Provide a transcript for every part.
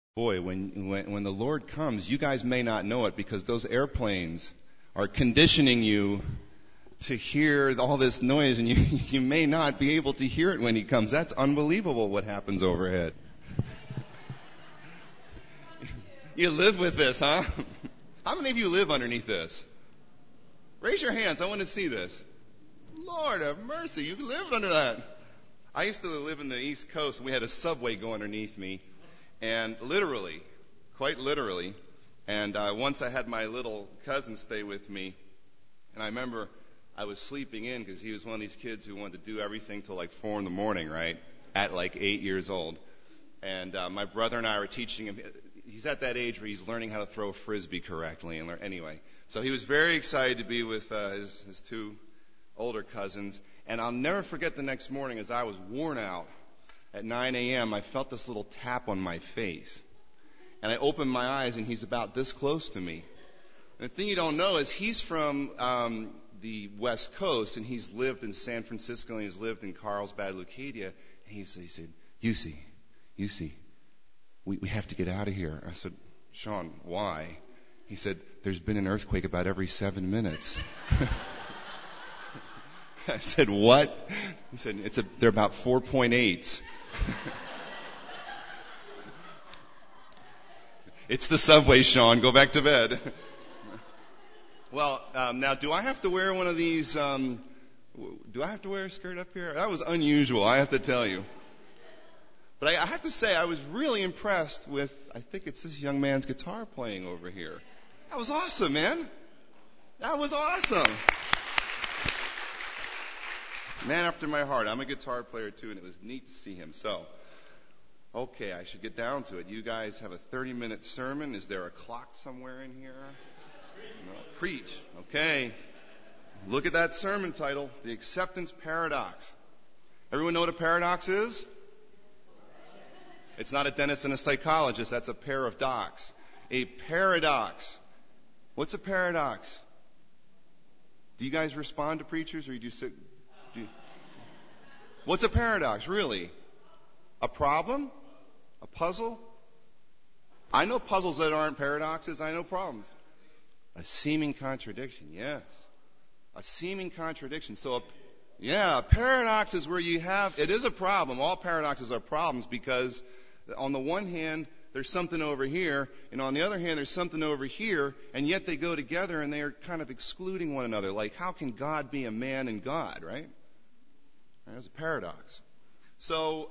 Boy, when the Lord comes, you guys may not know it because those airplanes are conditioning you to hear all this noise, and you may not be able to hear it when He comes. That's unbelievable what happens overhead. You live with this, huh? How many of you live underneath this? Raise your hands. I want to see this. Lord have mercy, you lived under that. I used to live in the East Coast, and we had a subway go underneath me. And literally, quite literally, and once I had my little cousin stay with me, and I remember I was sleeping in because he was one of these kids who wanted to do everything till like 4 a.m, right? At like 8 years old. And my brother and I were teaching him. He's at that age where he's learning how to throw a frisbee correctly. And anyway, so he was very excited to be with his two older cousins. And I'll never forget the next morning as I was worn out. At 9 a.m., I felt this little tap on my face. And I opened my eyes, and he's about this close to me. And the thing you don't know is he's from the West Coast, and he's lived in San Francisco, and he's lived in Carlsbad, Leucadia. And he said, Yussi, we have to get out of here. I said, Sean, why? He said, there's been an earthquake about every 7 minutes. I said, what? He said, they're about 4.8s. It's the subway, Sean. Go back to bed. Well, now, do I have to wear one of these? Do I have to wear a skirt up here? That was unusual, I have to tell you. But I have to say, I was really impressed with, I think it's this young man's guitar playing over here. That was awesome, man. That was awesome. Man after my heart. I'm a guitar player too, and it was neat to see him. So, okay, I should get down to it. You guys have a 30-minute sermon. Is there a clock somewhere in here? No. Preach. Okay. Look at that sermon title, The Acceptance Paradox. Everyone know what a paradox is? It's not a dentist and a psychologist. That's a pair of docs. A paradox. What's a paradox? Do you guys respond to preachers, or you just sit? What's a paradox, really? A problem? A puzzle? I know puzzles that aren't paradoxes. I know problems. A seeming contradiction, yes. A seeming contradiction. So, a paradox is where you have, it is a problem. All paradoxes are problems because on the one hand, there's something over here, and on the other hand, there's something over here, and yet they go together and they are kind of excluding one another. Like, how can God be a man and God, right? There's a paradox. So,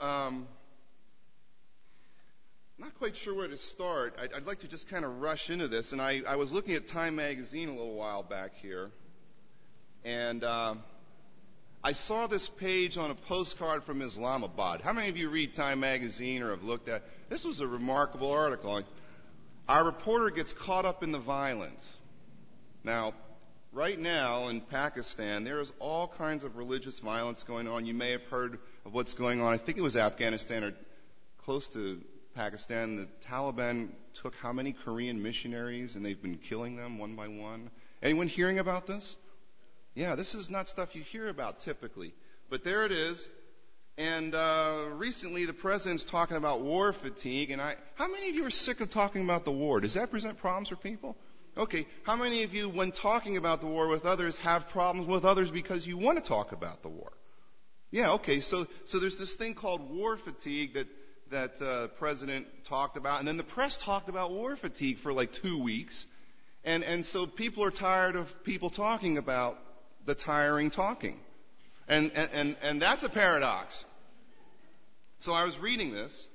not quite sure where to start. I'd like to just kind of rush into this. And I was looking at Time Magazine a little while back here. And I saw this page on a postcard from Islamabad. How many of you read Time Magazine or have looked at? This was a remarkable article. Our reporter gets caught up in the violence. Now, right now in Pakistan, there is all kinds of religious violence going on. You may have heard of what's going on. I think it was Afghanistan or close to Pakistan. The Taliban took how many Korean missionaries, and they've been killing them one by one. Anyone hearing about this? Yeah, this is not stuff you hear about typically. But there it is. And recently the president's talking about war fatigue. And how many of you are sick of talking about the war? Does that present problems for people? Okay, how many of you, when talking about the war with others, have problems with others because you want to talk about the war? Yeah, okay, so there's this thing called war fatigue that the president talked about, and then the press talked about war fatigue for like 2 weeks, and so people are tired of people talking about the tiring talking, and that's a paradox. So I was reading this.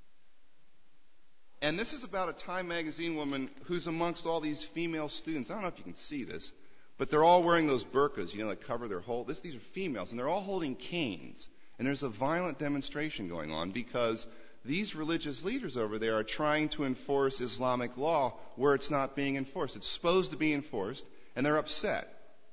And this is about a Time Magazine woman who's amongst all these female students. I don't know if you can see this, but they're all wearing those burqas, that cover their whole. These are females, and they're all holding canes. And there's a violent demonstration going on because these religious leaders over there are trying to enforce Islamic law where it's not being enforced. It's supposed to be enforced, and they're upset.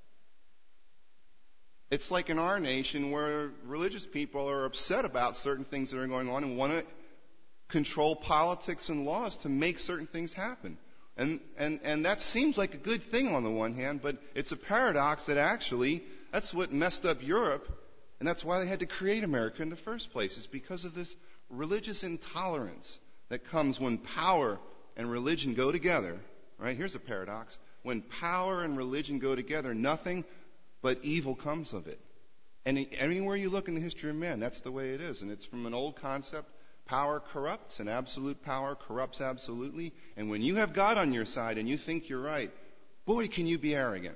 It's like in our nation where religious people are upset about certain things that are going on and want to control politics and laws to make certain things happen. And that seems like a good thing on the one hand, but it's a paradox that actually that's what messed up Europe, and that's why they had to create America in the first place, is because of this religious intolerance that comes when power and religion go together, right? Here's a paradox. When power and religion go together, nothing but evil comes of it. And anywhere you look in the history of man, that's the way it is. And it's from an old concept, power corrupts, and absolute power corrupts absolutely. And when you have God on your side and you think you're right, boy, can you be arrogant.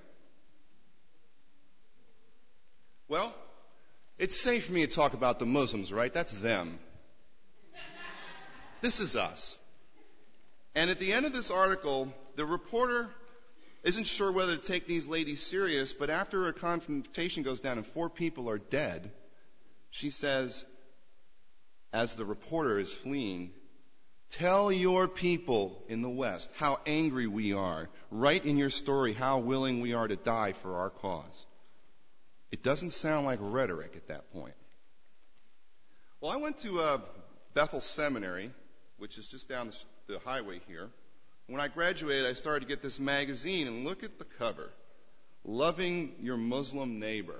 Well, it's safe for me to talk about the Muslims, right? That's them. This is us. And at the end of this article, the reporter isn't sure whether to take these ladies serious, but after a confrontation goes down and 4 people are dead, she says, as the reporter is fleeing, "Tell your people in the West how angry we are. Write in your story how willing we are to die for our cause." It doesn't sound like rhetoric at that point. Well, I went to Bethel Seminary, which is just down the highway here. When I graduated, I started to get this magazine, and look at the cover. Loving Your Muslim Neighbor.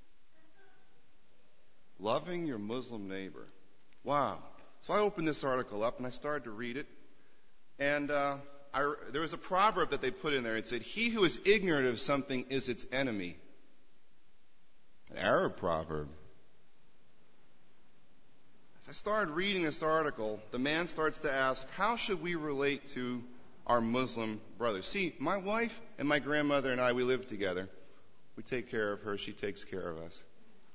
Loving Your Muslim Neighbor. Wow. So I opened this article up, and I started to read it. And there was a proverb that they put in there. It said, "He who is ignorant of something is its enemy." An Arab proverb. As I started reading this article, the man starts to ask, how should we relate to our Muslim brothers? See, my wife and my grandmother and I, we live together. We take care of her. She takes care of us.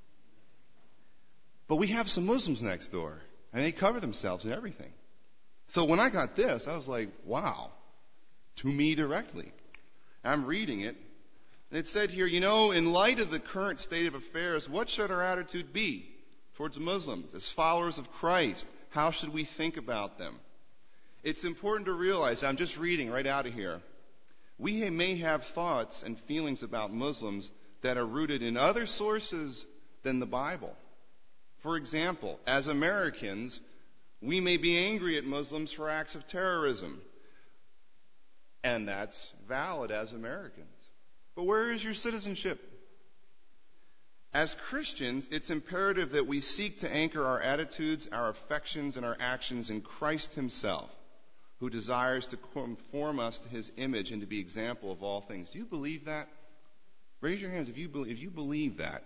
But we have some Muslims next door, and they cover themselves and everything. So when I got this, I was like, wow, to me directly. I'm reading it, and it said here, in light of the current state of affairs, what should our attitude be towards Muslims as followers of Christ? How should we think about them? It's important to realize, I'm just reading right out of here, we may have thoughts and feelings about Muslims that are rooted in other sources than the Bible. For example, as Americans, we may be angry at Muslims for acts of terrorism. And that's valid as Americans. But where is your citizenship? As Christians, it's imperative that we seek to anchor our attitudes, our affections, and our actions in Christ Himself, who desires to conform us to His image and to be example of all things. Do you believe that? Raise your hands if you believe that.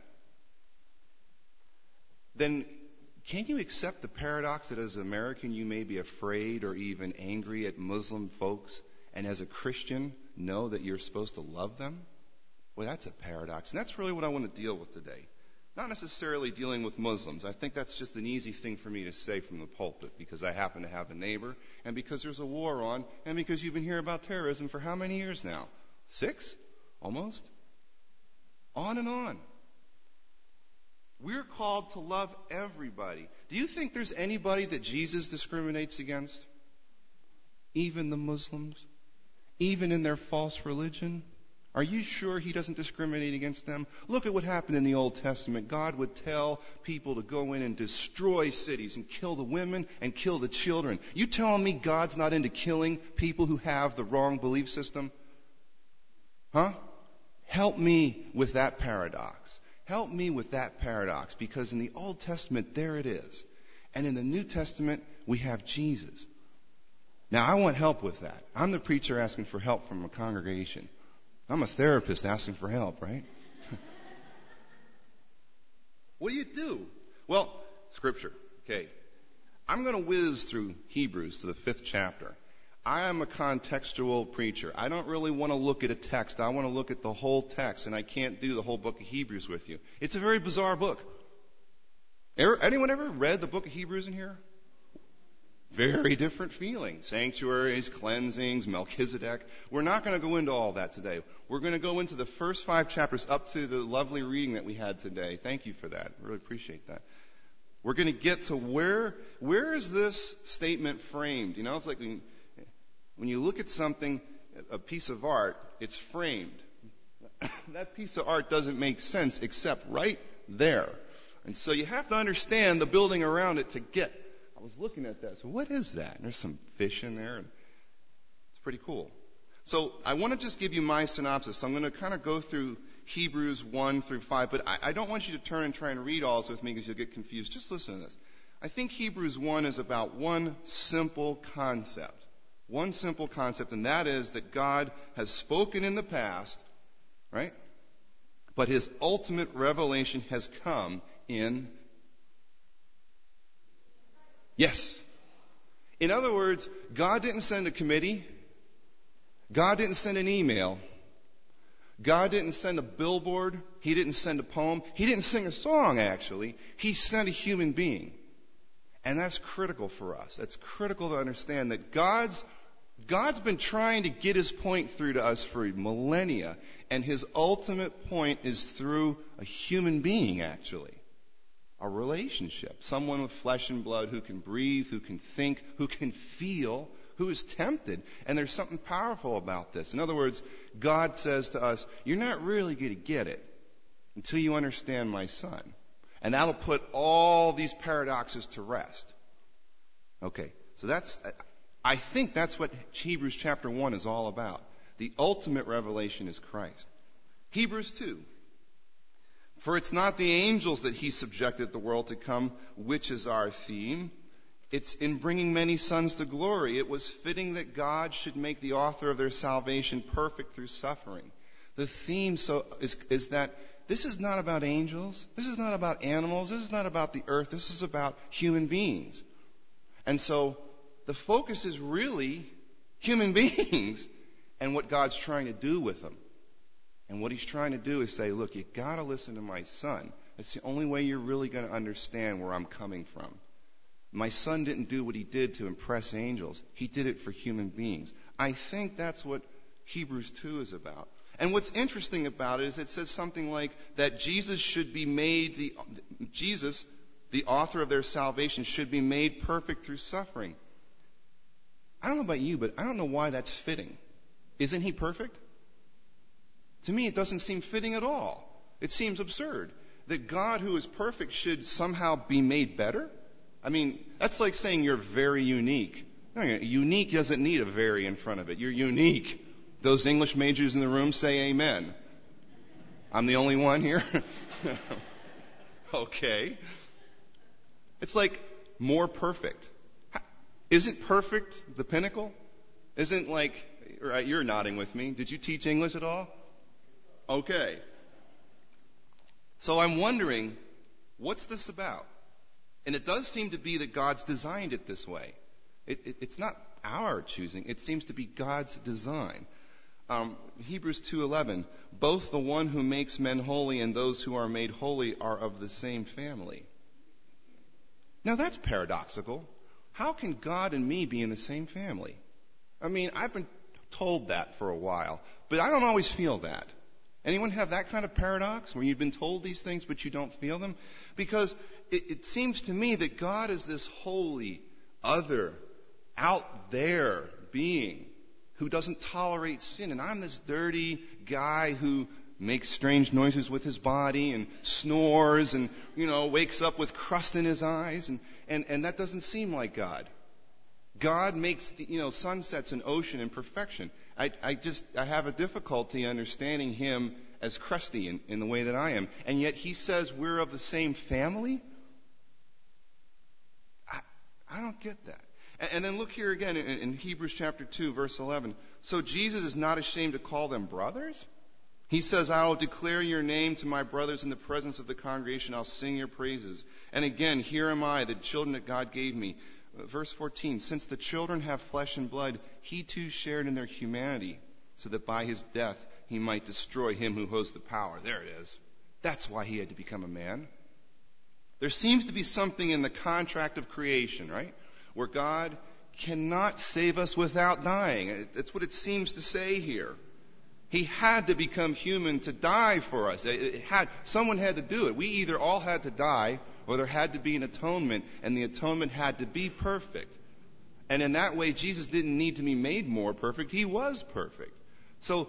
Then can you accept the paradox that as an American you may be afraid or even angry at Muslim folks, and as a Christian know that you're supposed to love them? Well, that's a paradox, and that's really what I want to deal with today. Not necessarily dealing with Muslims. I think that's just an easy thing for me to say from the pulpit because I happen to have a neighbor, and because there's a war on, and because you've been hearing about terrorism for how many years now? 6? Almost? On and on. We're called to love everybody. Do you think there's anybody that Jesus discriminates against? Even the Muslims? Even in their false religion? Are you sure He doesn't discriminate against them? Look at what happened in the Old Testament. God would tell people to go in and destroy cities and kill the women and kill the children. You telling me God's not into killing people who have the wrong belief system? Huh? Help me with that paradox. Help me with that paradox, because in the Old Testament, there it is. And in the New Testament, we have Jesus. Now, I want help with that. I'm the preacher asking for help from a congregation. I'm a therapist asking for help, right? What do? Well, Scripture. Okay. I'm going to whiz through Hebrews to the 5th chapter. I am a contextual preacher. I don't really want to look at a text. I want to look at the whole text, and I can't do the whole book of Hebrews with you. It's a very bizarre book. Anyone ever read the book of Hebrews in here? Very different feeling. Sanctuaries, cleansings, Melchizedek. We're not going to go into all that today. We're going to go into the first 5 chapters up to the lovely reading that we had today. Thank you for that. I really appreciate that. We're going to get to where is this statement framed? It's like when you look at something, a piece of art, it's framed. That piece of art doesn't make sense except right there. And so you have to understand the building around it to get. I was looking at that. So what is that? And there's some fish in there. And it's pretty cool. So I want to just give you my synopsis. So I'm going to kind of go through Hebrews 1 through 5. But I don't want you to turn and try and read all this with me because you'll get confused. Just listen to this. I think Hebrews 1 is about one simple concept. One simple concept, and that is that God has spoken in the past, right? But his ultimate revelation has come in... Yes. In other words, God didn't send a committee. God didn't send an email. God didn't send a billboard. He didn't send a poem. He didn't sing a song, actually. He sent a human being. And that's critical for us. That's critical to understand that God's been trying to get his point through to us for millennia. And his ultimate point is through a human being, actually. A relationship. Someone with flesh and blood who can breathe, who can think, who can feel, who is tempted. And there's something powerful about this. In other words, God says to us, you're not really going to get it until you understand my son. And that'll put all these paradoxes to rest. Okay, so I think that's what Hebrews chapter 1 is all about. The ultimate revelation is Christ. Hebrews 2. For it's not the angels that he subjected the world to come, which is our theme. It's in bringing many sons to glory. It was fitting that God should make the author of their salvation perfect through suffering. The theme is that this is not about angels. This is not about animals. This is not about the earth. This is about human beings. And so the focus is really human beings and what God's trying to do with them. And what he's trying to do is say, look, you've got to listen to my son. It's the only way you're really going to understand where I'm coming from. My son didn't do what he did to impress angels. He did it for human beings. I think that's what Hebrews 2 is about. And what's interesting about it is it says something like that Jesus, the author of their salvation, should be made perfect through suffering. I don't know about you, but I don't know why that's fitting. Isn't he perfect? To me, it doesn't seem fitting at all. It seems absurd that God, who is perfect, should somehow be made better. I mean, that's like saying you're very unique. No, unique doesn't need a very in front of it. You're unique. Those English majors in the room say amen. I'm the only one here? Okay. It's like more perfect. Isn't perfect the pinnacle? Isn't like, right, you're nodding with me. Did you teach English at all? Okay. So I'm wondering, what's this about? And it does seem to be that God's designed it this way. It's not our choosing. It seems to be God's design. Hebrews 2:11, both the one who makes men holy and those who are made holy are of the same family. Now that's paradoxical. How can God and me be in the same family? I mean, I've been told that for a while, but I don't always feel that. Anyone have that kind of paradox where you've been told these things but you don't feel them? Because it seems to me that God is this holy, other, out there being who doesn't tolerate sin. And I'm this dirty guy who makes strange noises with his body and snores and, wakes up with crust in his eyes. And that doesn't seem like God. God makes, sunsets and ocean in perfection. I have a difficulty understanding him as crusty in the way that I am. And yet he says we're of the same family? I don't get that. And then look here again in Hebrews chapter 2, verse 11. So Jesus is not ashamed to call them brothers? He says, I will declare your name to my brothers in the presence of the congregation. I'll sing your praises. And again, here am I, the children that God gave me. Verse 14, since the children have flesh and blood, he too shared in their humanity, so that by his death he might destroy him who holds the power. There it is. That's why he had to become a man. There seems to be something in the contract of creation, right? Where God cannot save us without dying. That's what it seems to say here. He had to become human to die for us. Someone had to do it. We either all had to die or there had to be an atonement, and the atonement had to be perfect. And in that way, Jesus didn't need to be made more perfect. He was perfect. So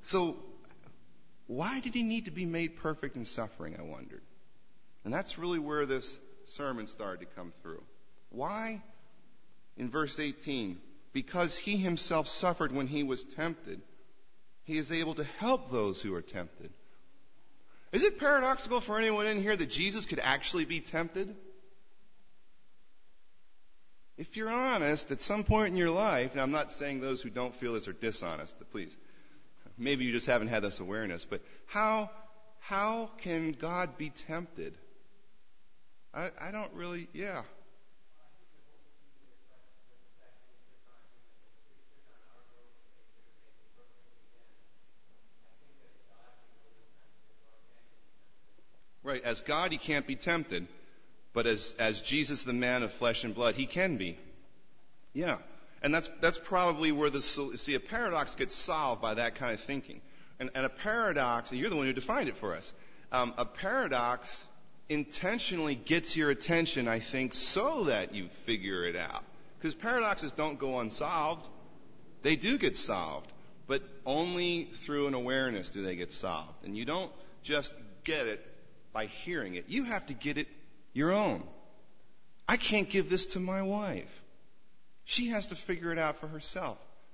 why did he need to be made perfect in suffering, I wondered. And that's really where this sermon started to come through. Why? In verse 18, because he himself suffered when he was tempted, he is able to help those who are tempted. Is it paradoxical for anyone in here that Jesus could actually be tempted? If you're honest at some point in your life, and I'm not saying those who don't feel this are dishonest, please. Maybe you just haven't had this awareness, but how can God be tempted? I don't really, yeah. Right, as God he can't be tempted, but as Jesus, the man of flesh and blood, he can be. Yeah, and that's probably where a paradox gets solved by that kind of thinking. And a paradox, and you're the one who defined it for us, a paradox intentionally gets your attention, I think, so that you figure it out. Because paradoxes don't go unsolved. They do get solved, but only through an awareness do they get solved. And you don't just get it by hearing it. You have to get it your own. I can't give this to my wife. She has to figure it out for herself.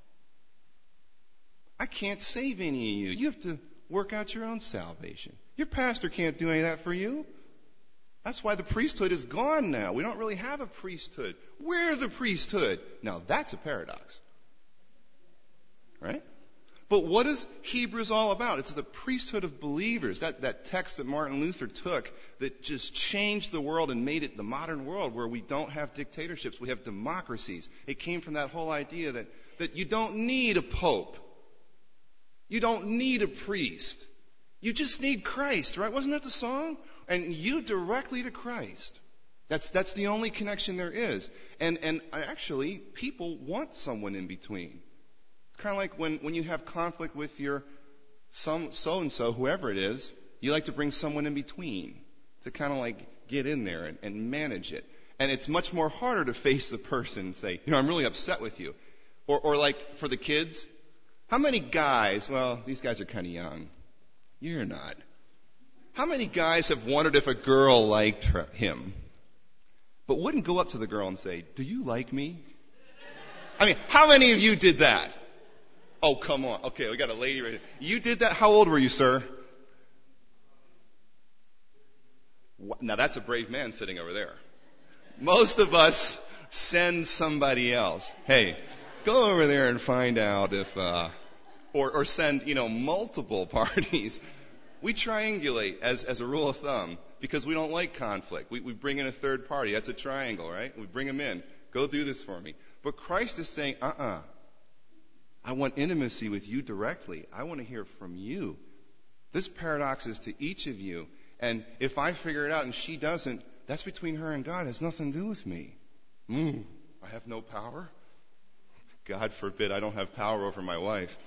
I can't save any of you. You have to work out your own salvation. Your pastor can't do any of that for you. That's why the priesthood is gone now. We don't really have a priesthood. We're the priesthood. Now that's a paradox. Right? But what is Hebrews all about? It's the priesthood of believers. That text that Martin Luther took that just changed the world and made it the modern world where we don't have dictatorships. We have democracies. It came from that whole idea that you don't need a pope. You don't need a priest. You just need Christ, right? Wasn't that the song? And you directly to Christ. That's the only connection there is. And actually, people want someone in between. It's kind of like when you have conflict with your so-and-so, whoever it is, you like to bring someone in between to kind of like get in there and manage it. And it's much more harder to face the person and say, I'm really upset with you. Or like for the kids, how many guys, well, these guys are kind of young. You're not. How many guys have wondered if a girl liked him, but wouldn't go up to the girl and say, do you like me? I mean, how many of you did that? Oh, come on. Okay, we got a lady right here. You did that? How old were you, sir? Now that's a brave man sitting over there. Most of us send somebody else. Hey, go over there and find out if, or send, multiple parties. We triangulate as a rule of thumb because we don't like conflict. We bring in a third party. That's a triangle, right? We bring them in. Go do this for me. But Christ is saying, I want intimacy with you directly. I want to hear from you. This paradox is to each of you. And if I figure it out and she doesn't, that's between her and God. It has nothing to do with me. I have no power? God forbid I don't have power over my wife.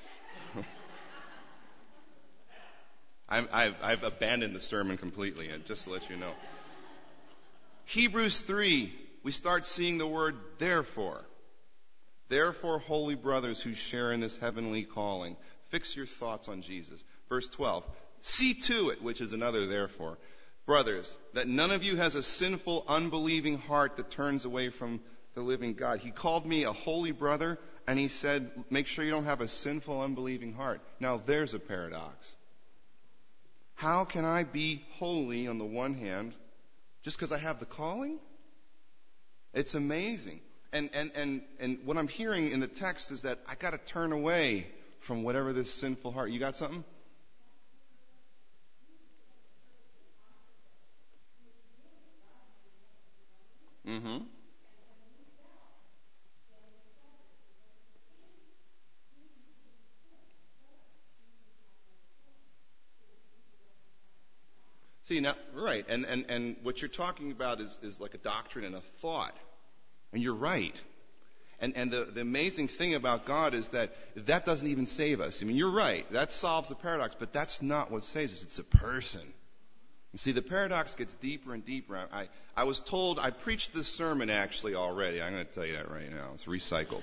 I've abandoned the sermon completely, just to let you know. Hebrews 3, we start seeing the word therefore. Therefore, holy brothers who share in this heavenly calling, fix your thoughts on Jesus. Verse 12, see to it, which is another therefore, brothers, that none of you has a sinful, unbelieving heart that turns away from the living God. He called me a holy brother, and he said, make sure you don't have a sinful, unbelieving heart. Now, there's a paradox. How can I be holy on the one hand just because I have the calling? It's amazing. And what I'm hearing in the text is that I got to turn away from whatever this sinful heart. You got something? Mm-hmm. See, now, right, and what you're talking about is like a doctrine and a thought. And you're right. And the amazing thing about God is that doesn't even save us. I mean, you're right. That solves the paradox, but that's not what saves us. It's a person. You see, the paradox gets deeper and deeper. I was told, I preached this sermon actually already. I'm going to tell you that right now. It's recycled.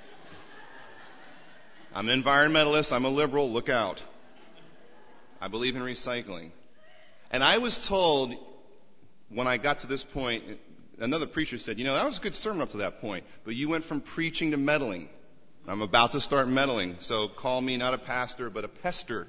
I'm an environmentalist. I'm a liberal. Look out. I believe in recycling. And I was told when I got to this point, another preacher said, that was a good sermon up to that point, but you went from preaching to meddling. I'm about to start meddling, so call me not a pastor, but a pester.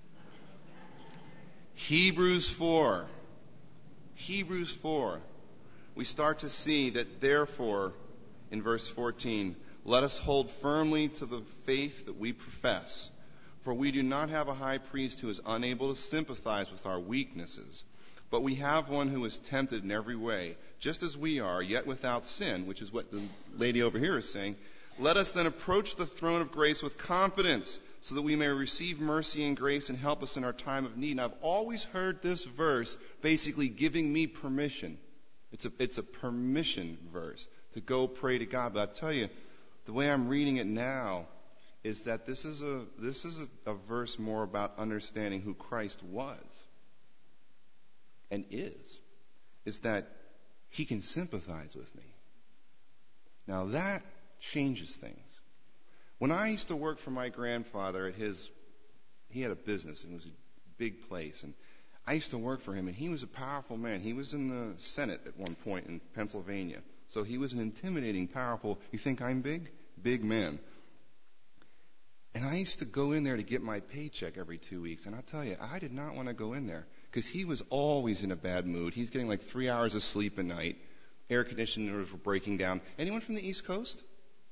Hebrews 4. We start to see that therefore in verse 14, let us hold firmly to the faith that we profess, for we do not have a high priest who is unable to sympathize with our weaknesses, but we have one who is tempted in every way, just as we are, yet without sin, which is what the lady over here is saying. Let us then approach the throne of grace with confidence, so that we may receive mercy and grace and help us in our time of need. And I've always heard this verse basically giving me permission. It's a permission verse to go pray to God. But I tell you, the way I'm reading it now is that this is a verse more about understanding who Christ was and is that he can sympathize with me. Now that changes things. When I used to work for my grandfather he had a business, and it was a big place, and I used to work for him, and he was a powerful man. He was in the Senate at one point in Pennsylvania. So he was an intimidating, powerful, you think I'm big? Big man. And I used to go in there to get my paycheck every 2 weeks, and I'll tell you, I did not want to go in there, because he was always in a bad mood. He's getting like 3 hours of sleep a night. Air conditioners were breaking down. Anyone from the East Coast?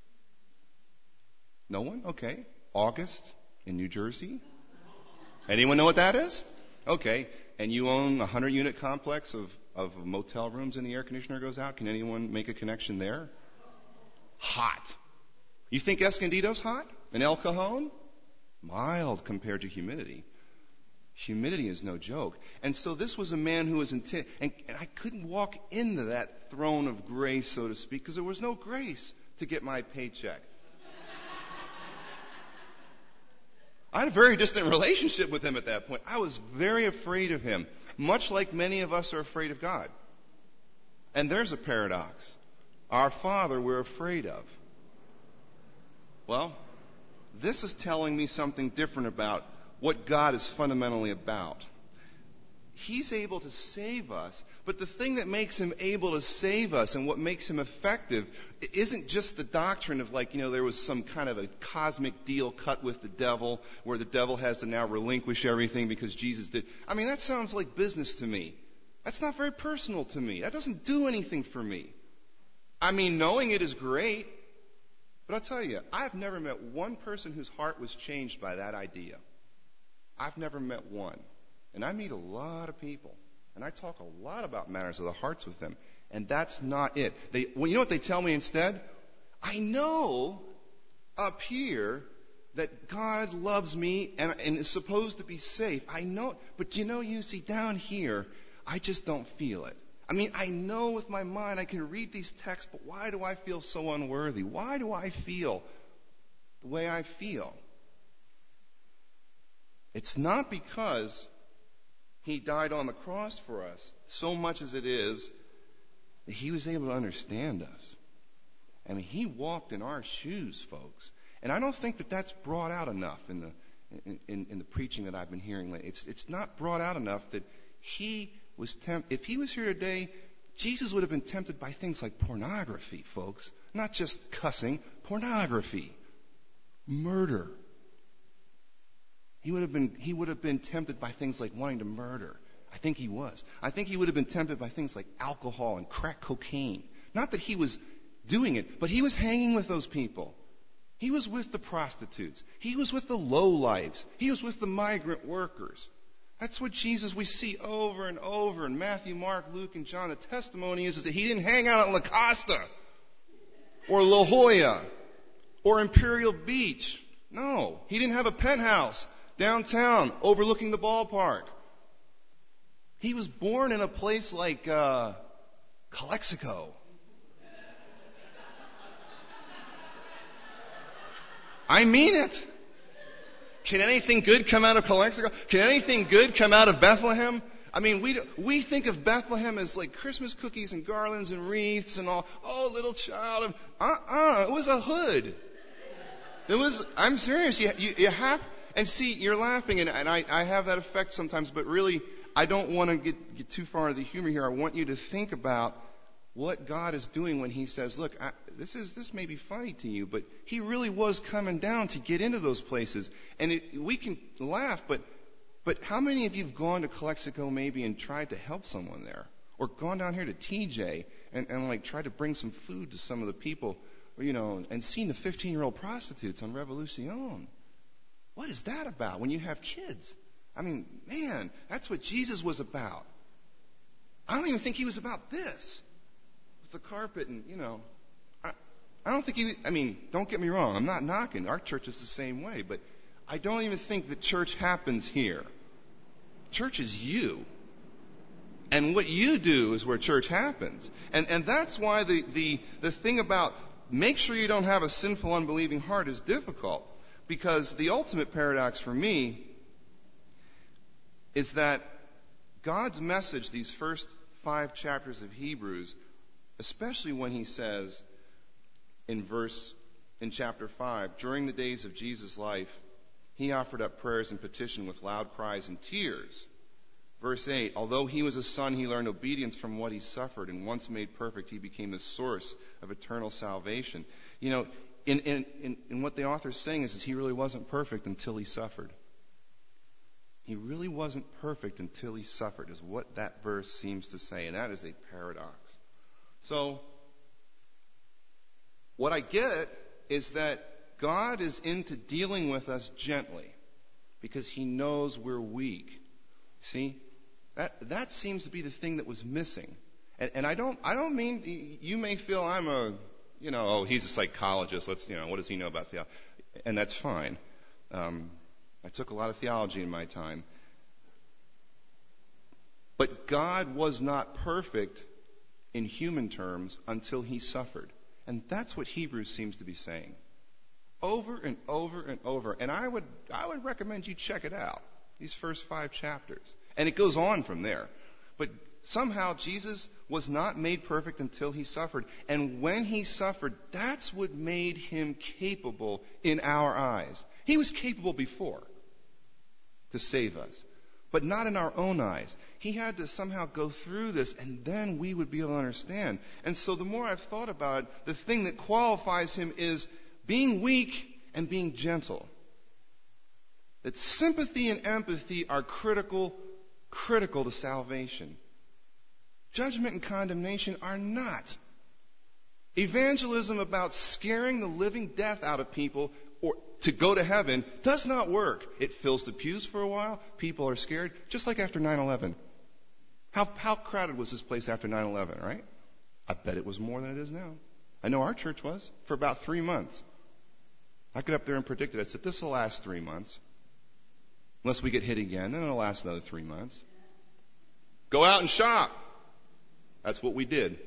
No one? Okay. August in New Jersey? Anyone know what that is? Okay. And you own a 100-unit complex of motel rooms and the air conditioner goes out? Can anyone make a connection there? Hot. You think Escondido's hot? And El Cajon? Mild compared to humidity. Humidity is no joke. And so this was a man who was and I couldn't walk into that throne of grace, so to speak, because there was no grace to get my paycheck. I had a very distant relationship with him at that point. I was very afraid of him, much like many of us are afraid of God. And there's a paradox. Our Father we're afraid of. Well, this is telling me something different about what God is fundamentally about. He's able to save us, but the thing that makes him able to save us and what makes him effective isn't just the doctrine of there was some kind of a cosmic deal cut with the devil where the devil has to now relinquish everything because Jesus did. I mean, that sounds like business to me. That's not very personal to me. That doesn't do anything for me. I mean, knowing it is great, but I'll tell you, I've never met one person whose heart was changed by that idea. I've never met one. And I meet a lot of people, and I talk a lot about matters of the hearts with them, and that's not it. You know what they tell me instead? I know up here that God loves me and is supposed to be safe. I know, but you see, down here, I just don't feel it. I mean, I know with my mind I can read these texts, but why do I feel so unworthy? Why do I feel the way I feel? It's not because he died on the cross for us, so much as it is that he was able to understand us. I mean, he walked in our shoes, folks. And I don't think that that's brought out enough in the preaching that I've been hearing lately. It's not brought out enough that he was tempted. If he was here today, Jesus would have been tempted by things like pornography, folks. Not just cussing, pornography, murder. He would have been tempted by things like wanting to murder. I think he was. I think he would have been tempted by things like alcohol and crack cocaine. Not that he was doing it, but he was hanging with those people. He was with the prostitutes. He was with the lowlifes. He was with the migrant workers. That's what Jesus we see over and over in Matthew, Mark, Luke, and John. The testimony is that he didn't hang out at La Costa or La Jolla or Imperial Beach. No, he didn't have a penthouse downtown overlooking the ballpark. He was born in a place like Calexico. I mean it. Can anything good come out of Calexico? Can anything good come out of Bethlehem? I mean, we think of Bethlehem as like Christmas cookies and garlands and wreaths and all. Oh, little child. It was a hood. It was. I'm serious. You have. And see, you're laughing, and I have that effect sometimes, but really, I don't want to get too far into the humor here. I want you to think about what God is doing when he says, look, this may be funny to you, but he really was coming down to get into those places. And we can laugh, but how many of you have gone to Calexico maybe and tried to help someone there? Or gone down here to TJ and like tried to bring some food to some of the people, and seen the 15-year-old prostitutes on Revolucion. What is that about when you have kids? I mean, man, that's what Jesus was about. I don't even think he was about this. With the carpet and, I don't think don't get me wrong. I'm not knocking. Our church is the same way. But I don't even think that church happens here. Church is you. And what you do is where church happens. And that's why the thing about make sure you don't have a sinful, unbelieving heart is difficult. Because the ultimate paradox for me is that God's message, these first 5 chapters of Hebrews, especially when he says in chapter 5, during the days of Jesus' life, he offered up prayers and petition with loud cries and tears. Verse 8, although he was a son, he learned obedience from what he suffered, and once made perfect, he became the source of eternal salvation. In what the author is saying is he really wasn't perfect until he suffered. He really wasn't perfect until he suffered, is what that verse seems to say, and that is a paradox. So, what I get is that God is into dealing with us gently because he knows we're weak. See? That seems to be the thing that was missing. And I don't mean, you may feel I'm he's a psychologist, what does he know about theology? And that's fine. I took a lot of theology in my time. But God was not perfect in human terms until he suffered. And that's what Hebrews seems to be saying. Over and over and over. And I would recommend you check it out, these first 5 chapters. And it goes on from there. But somehow Jesus was not made perfect until he suffered. And when he suffered, that's what made him capable in our eyes. He was capable before to save us, but not in our own eyes. He had to somehow go through this, and then we would be able to understand. And so the more I've thought about it, the thing that qualifies him is being weak and being gentle. That sympathy and empathy are critical to salvation. Judgment and condemnation are not. Evangelism about scaring the living death out of people or to go to heaven does not work. It fills the pews for a while. People are scared, just like after 9/11. How crowded was this place after 9/11, right? I bet it was more than it is now. I know our church was for about 3 months. I got up there and predicted. I said, this will last 3 months. Unless we get hit again, then it'll last another 3 months. Go out and shop. That's what we did.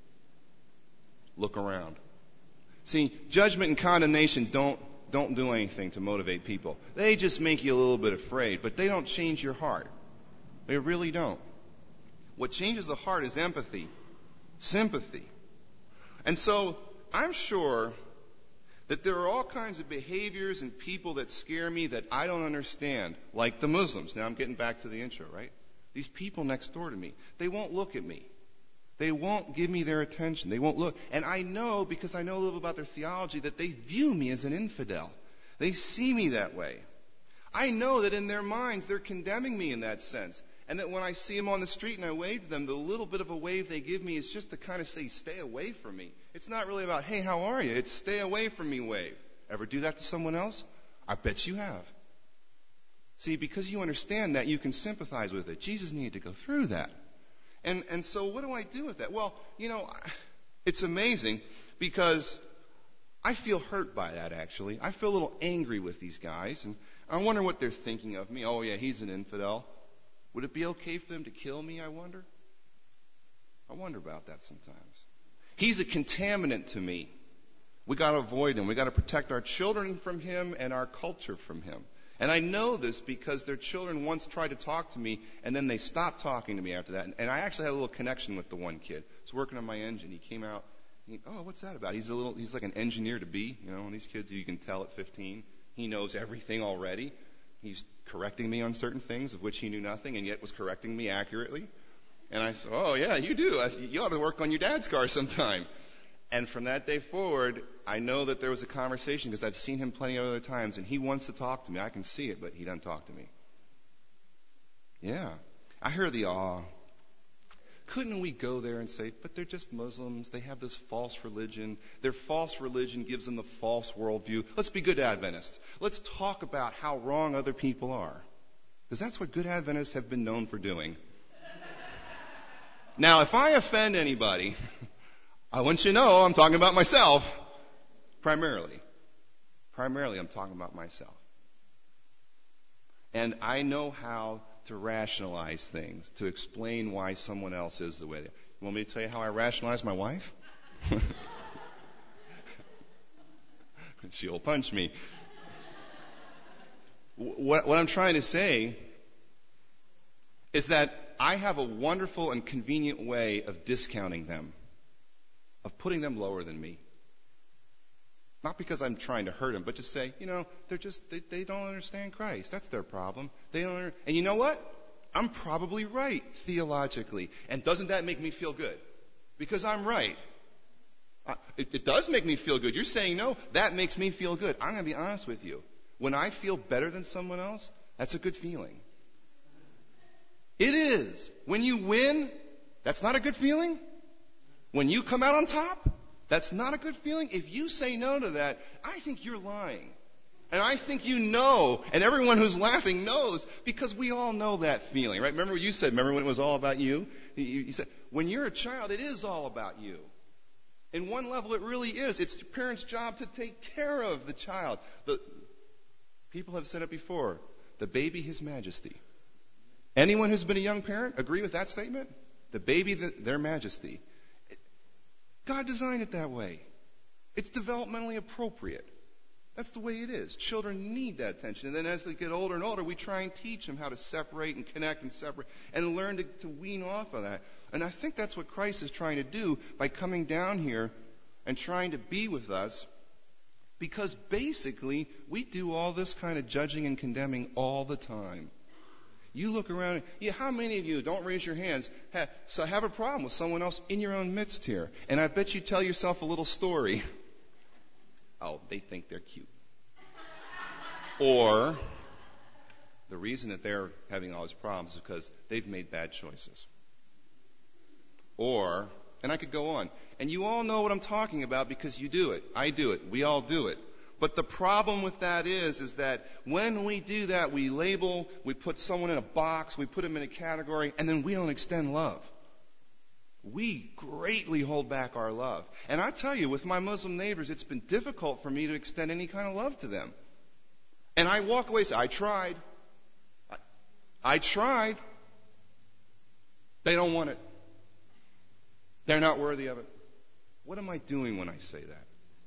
Look around. See, judgment and condemnation don't do anything to motivate people. They just make you a little bit afraid, but they don't change your heart. They really don't. What changes the heart is empathy, sympathy. And so I'm sure that there are all kinds of behaviors and people that scare me that I don't understand, like the Muslims. Now I'm getting back to the intro, right? These people next door to me, they won't look at me. They won't give me their attention. They won't look. And I know, because I know a little about their theology, that they view me as an infidel. They see me that way. I know that in their minds they're condemning me in that sense. And that when I see them on the street and I wave to them, the little bit of a wave they give me is just to kind of say, stay away from me. It's not really about, hey, how are you? It's stay away from me wave. Ever do that to someone else? I bet you have. See, because you understand that, you can sympathize with it. Jesus needed to go through that. And so what do I do with that? Well, it's amazing because I feel hurt by that, actually. I feel a little angry with these guys, and I wonder what they're thinking of me. Oh, yeah, he's an infidel. Would it be okay for them to kill me, I wonder? I wonder about that sometimes. He's a contaminant to me. We got to avoid him. We got to protect our children from him and our culture from him. And I know this because their children once tried to talk to me, and then they stopped talking to me after that. And I actually had a little connection with the one kid. I was working on my engine. He came out. Oh, what's that about? He's like an engineer to be. And these kids, you can tell at 15, he knows everything already. He's correcting me on certain things of which he knew nothing, and yet was correcting me accurately. And I said, oh, yeah, you do. I said, you ought to work on your dad's car sometime. And from that day forward, I know that there was a conversation because I've seen him plenty of other times, and he wants to talk to me. I can see it, but he doesn't talk to me. Yeah. I hear the awe. couldn't we go there and say, but they're just Muslims. They have this false religion. Their false religion gives them the false worldview. Let's be good Adventists. Let's talk about how wrong other people are. Because that's what good Adventists have been known for doing. Now, if I offend anybody, I want you to know I'm talking about myself. Primarily, I'm talking about myself. And I know how to rationalize things, to explain why someone else is the way they are. You want me to tell you how I rationalize my wife? She'll punch me. What I'm trying to say is that I have a wonderful and convenient way of discounting them, of putting them lower than me. Not because I'm trying to hurt them, but just say, they don't understand Christ. That's their problem. And you know what? I'm probably right theologically. And doesn't that make me feel good? Because I'm right. It does make me feel good. You're saying no, that makes me feel good. I'm going to be honest with you. When I feel better than someone else, that's a good feeling. It is. When you win, that's not a good feeling. When you come out on top, that's not a good feeling. If you say no to that, I think you're lying. And I think you know, and everyone who's laughing knows, because we all know that feeling, right? Remember what you said? Remember when it was all about you? You said, when you're a child, it is all about you. In one level, it really is. It's the parent's job to take care of the child. People have said it before. The baby, his majesty. Anyone who's been a young parent agree with that statement? The baby, their majesty. God designed it that way. It's developmentally appropriate. That's the way it is. Children need that attention. And then as they get older and older, we try and teach them how to separate and connect and separate and learn to wean off of that. And I think that's what Christ is trying to do by coming down here and trying to be with us, because basically we do all this kind of judging and condemning all the time. You look around, how many of you, don't raise your hands, have a problem with someone else in your own midst here? And I bet you tell yourself a little story. Oh, they think they're cute. Or the reason that they're having all these problems is because they've made bad choices. Or, and I could go on, and you all know what I'm talking about because you do it. I do it. We all do it. But the problem with that is that when we do that, we label, we put someone in a box, we put them in a category, and then we don't extend love. We greatly hold back our love. And I tell you, with my Muslim neighbors, it's been difficult for me to extend any kind of love to them. And I walk away and say, I tried. I tried. They don't want it. They're not worthy of it. What am I doing when I say that?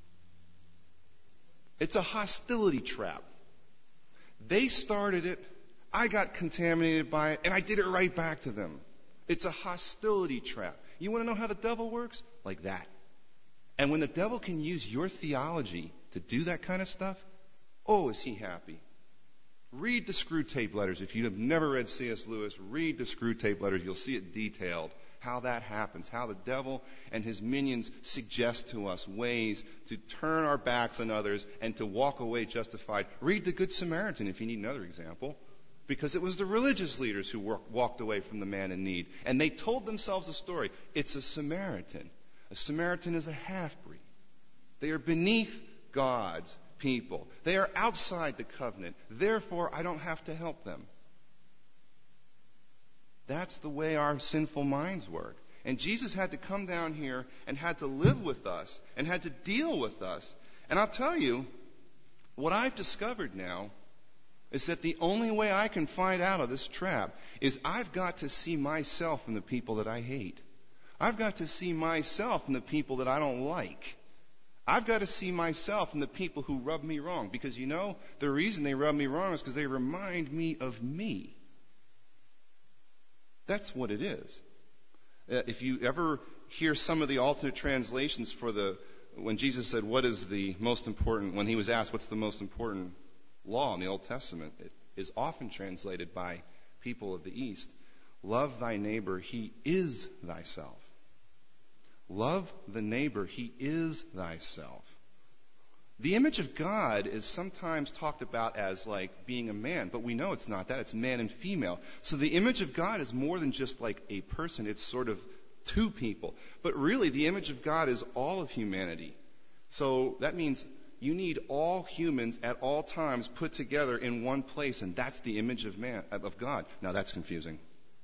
It's a hostility trap. They started it, I got contaminated by it, and I did it right back to them. It's a hostility trap. You want to know how the devil works? Like that. And when the devil can use your theology to do that kind of stuff, oh, is he happy. Read the Screw Tape Letters. If you have never read C.S. Lewis, read the Screw Tape Letters. You'll see it detailed. How that happens, how the devil and his minions suggest to us ways to turn our backs on others and to walk away justified. Read the Good Samaritan if you need another example, because it was the religious leaders who walked away from the man in need, and they told themselves a story. It's a Samaritan. A Samaritan is a half-breed. They are beneath God's people. They are outside the covenant. Therefore, I don't have to help them. That's the way our sinful minds work. And Jesus had to come down here and had to live with us and had to deal with us. And I'll tell you, what I've discovered now is that the only way I can find out of this trap is I've got to see myself in the people that I hate. I've got to see myself in the people that I don't like. I've got to see myself in the people who rub me wrong. Because the reason they rub me wrong is because they remind me of me. That's what it is. If you ever hear some of the alternate translations when Jesus said, what is the most important, when he was asked what's the most important law in the Old Testament, it is often translated by people of the East, love thy neighbor, he is thyself. Love the neighbor, he is thyself. The image of God is sometimes talked about as like being a man, but we know it's not that. It's man and female. So the image of God is more than just like a person. It's sort of two people. But really, the image of God is all of humanity. So that means you need all humans at all times put together in one place, and that's the image of God. Now that's confusing.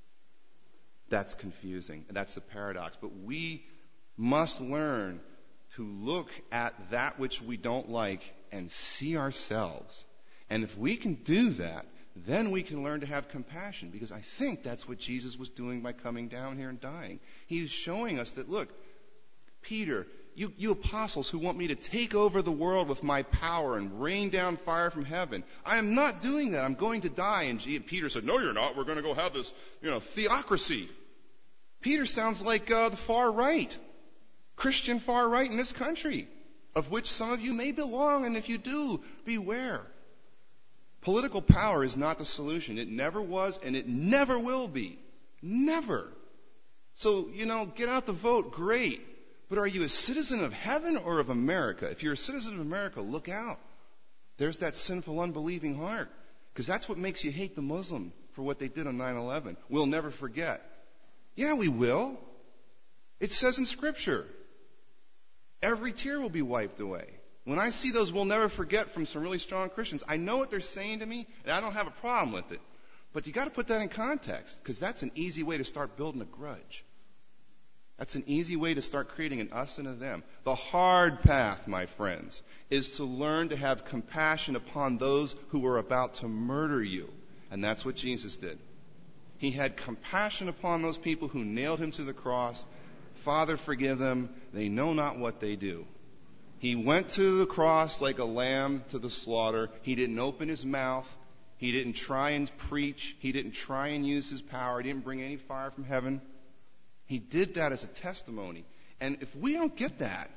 That's confusing. And that's the paradox. But we must learn to look at that which we don't like and see ourselves. And if we can do that, then we can learn to have compassion, because I think that's what Jesus was doing by coming down here and dying. He's showing us that, look, Peter, you apostles who want me to take over the world with my power and rain down fire from heaven, I am not doing that. I'm going to die. And Peter said, no, you're not. We're going to go have this, theocracy. Peter sounds like the far right. Christian far right in this country, of which some of you may belong, and if you do, beware. Political power is not the solution. It never was, and it never will be. Never. So, get out the vote, great. But are you a citizen of heaven or of America? If you're a citizen of America, look out. There's that sinful, unbelieving heart. Because that's what makes you hate the Muslim for what they did on 9/11. We'll never forget. Yeah, we will. It says in Scripture, every tear will be wiped away. When I see those "we'll never forget" from some really strong Christians, I know what they're saying to me, and I don't have a problem with it. But you got to put that in context, because that's an easy way to start building a grudge. That's an easy way to start creating an us and a them. The hard path, my friends, is to learn to have compassion upon those who are about to murder you. And that's what Jesus did. He had compassion upon those people who nailed him to the cross. Father, forgive them. They know not what they do. He went to the cross like a lamb to the slaughter. He didn't open his mouth. He didn't try and preach. He didn't try and use his power. He didn't bring any fire from heaven. He did that as a testimony. And if we don't get that,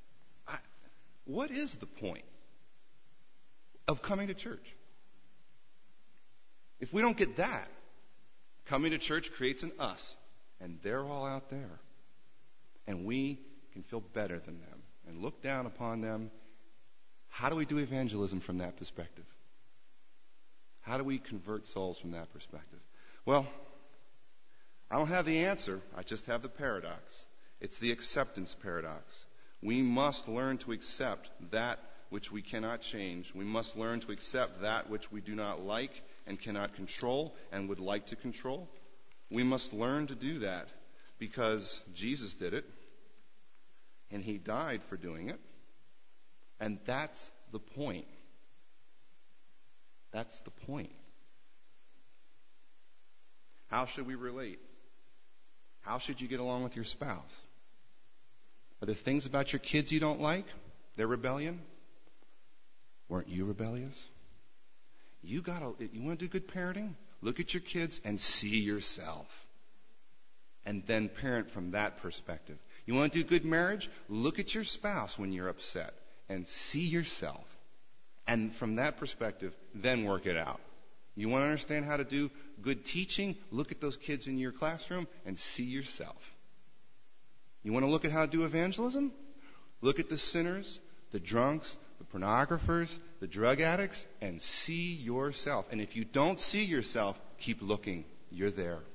what is the point of coming to church? If we don't get that, coming to church creates an us, and they're all out there. And we can feel better than them and look down upon them. How do we do evangelism from that perspective? How do we convert souls from that perspective? Well, I don't have the answer. I just have the paradox. It's the acceptance paradox. We must learn to accept that which we cannot change. We must learn to accept that which we do not like and cannot control and would like to control. We must learn to do that because Jesus did it, and he died for doing it. And that's the point. That's the point. How should we relate? How should you get along with your spouse? Are there things about your kids you don't like? Their rebellion? Weren't you rebellious? You want to do good parenting? Look at your kids and see yourself. And then parent from that perspective. You want to do good marriage? Look at your spouse when you're upset and see yourself. And from that perspective, then work it out. You want to understand how to do good teaching? Look at those kids in your classroom and see yourself. You want to look at how to do evangelism? Look at the sinners, the drunks, the pornographers, the drug addicts, and see yourself. And if you don't see yourself, keep looking. You're there.